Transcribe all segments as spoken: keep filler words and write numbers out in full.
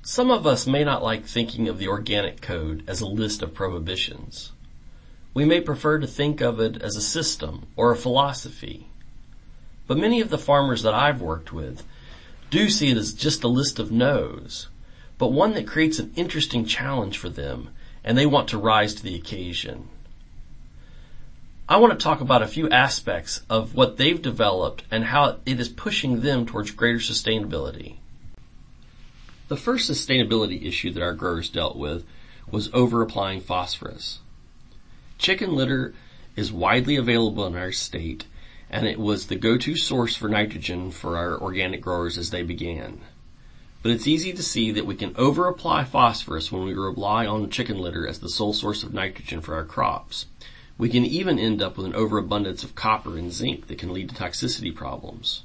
Some of us may not like thinking of the organic code as a list of prohibitions. We may prefer to think of it as a system or a philosophy. But many of the farmers that I've worked with do see it as just a list of no's, but one that creates an interesting challenge for them, and they want to rise to the occasion. I want to talk about a few aspects of what they've developed and how it is pushing them towards greater sustainability. The first sustainability issue that our growers dealt with was over-applying phosphorus. Chicken litter is widely available in our state, and it was the go-to source for nitrogen for our organic growers as they began. But it's easy to see that we can over-apply phosphorus when we rely on chicken litter as the sole source of nitrogen for our crops. We can even end up with an overabundance of copper and zinc that can lead to toxicity problems.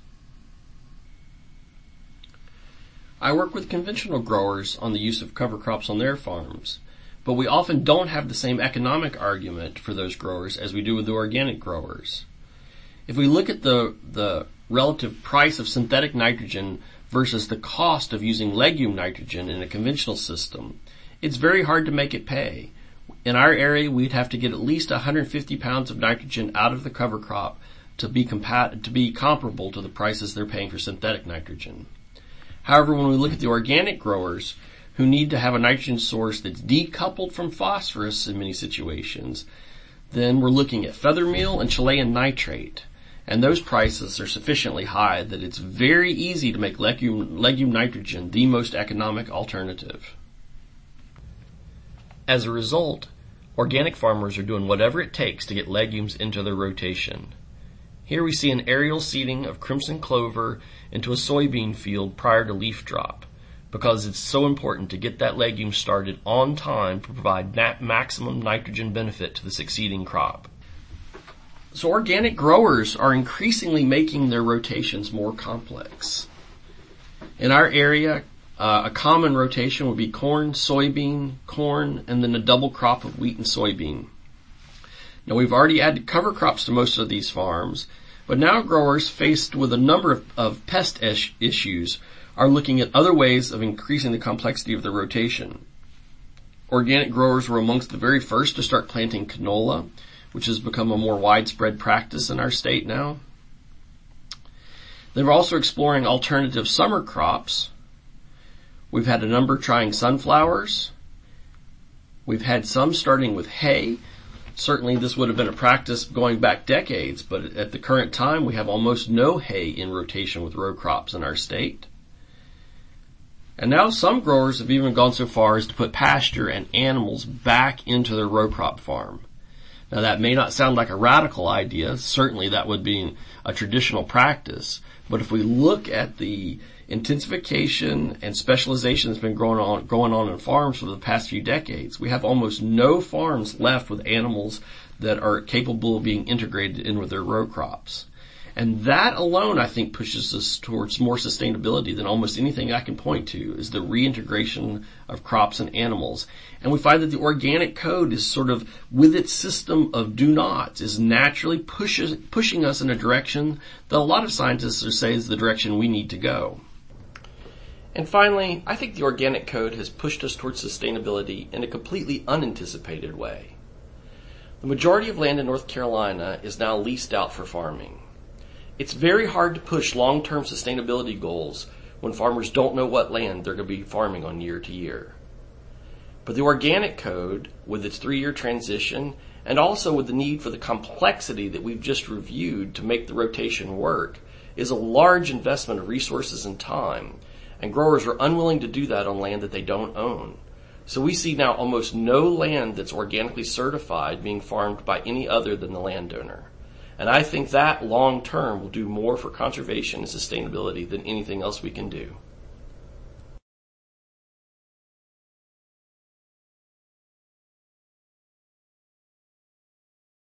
I work with conventional growers on the use of cover crops on their farms, but we often don't have the same economic argument for those growers as we do with the organic growers. If we look at the, the relative price of synthetic nitrogen versus the cost of using legume nitrogen in a conventional system, it's very hard to make it pay. In our area, we'd have to get at least one hundred fifty pounds of nitrogen out of the cover crop to be compat- to be comparable to the prices they're paying for synthetic nitrogen. However, when we look at the organic growers who need to have a nitrogen source that's decoupled from phosphorus in many situations, then we're looking at feather meal and Chilean nitrate. And those prices are sufficiently high that it's very easy to make legume, legume nitrogen the most economic alternative. As a result, organic farmers are doing whatever it takes to get legumes into their rotation. Here we see an aerial seeding of crimson clover into a soybean field prior to leaf drop, because it's so important to get that legume started on time to provide maximum nitrogen benefit to the succeeding crop. So organic growers are increasingly making their rotations more complex. In our area, Uh, a common rotation would be corn, soybean, corn, and then a double crop of wheat and soybean. Now we've already added cover crops to most of these farms, but now growers faced with a number of, of pest ish issues are looking at other ways of increasing the complexity of the rotation. Organic growers were amongst the very first to start planting canola, which has become a more widespread practice in our state now. They're also exploring alternative summer crops. We've had a number trying sunflowers. We've had some starting with hay. Certainly this would have been a practice going back decades, but at the current time we have almost no hay in rotation with row crops in our state. And now some growers have even gone so far as to put pasture and animals back into their row crop farm. Now that may not sound like a radical idea. Certainly that would be a traditional practice. But if we look at the intensification and specialization that's been going on, going on in farms for the past few decades, we have almost no farms left with animals that are capable of being integrated in with their row crops. And that alone, I think, pushes us towards more sustainability than almost anything I can point to, is the reintegration of crops and animals. And we find that the organic code is sort of, with its system of do nots, is naturally pushes, pushing us in a direction that a lot of scientists are saying is the direction we need to go. And finally, I think the organic code has pushed us towards sustainability in a completely unanticipated way. The majority of land in North Carolina is now leased out for farming. It's very hard to push long-term sustainability goals when farmers don't know what land they're going to be farming on year to year. But the organic code, with its three-year transition, and also with the need for the complexity that we've just reviewed to make the rotation work, is a large investment of resources and time, and growers are unwilling to do that on land that they don't own. So we see now almost no land that's organically certified being farmed by any other than the landowner. And I think that long term will do more for conservation and sustainability than anything else we can do.